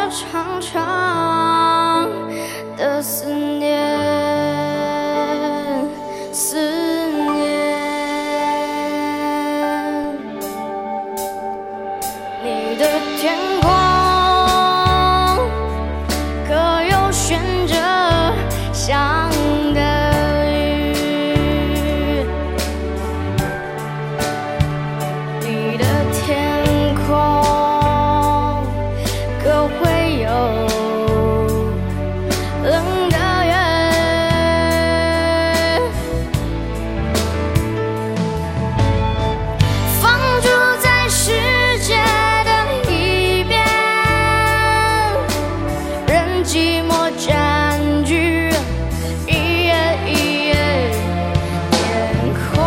长长的思念，思念。你的天空可有悬着想的雨？你的天空可会有冷的月？放逐在世界的一边，任寂寞占据一夜一夜天空，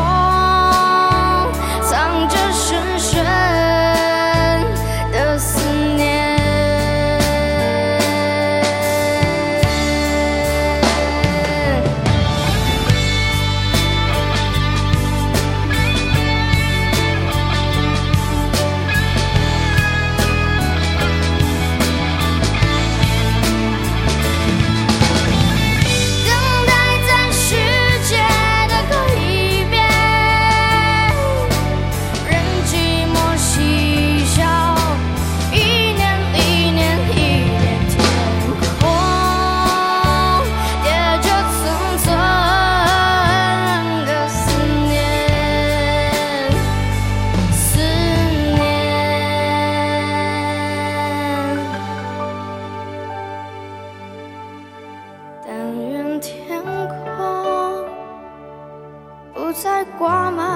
藏着深深的思念。等待在世界的各一边，任寂寞嬉笑，一年一年一年，天空叠着层层的思念，思念。但愿天空不再挂满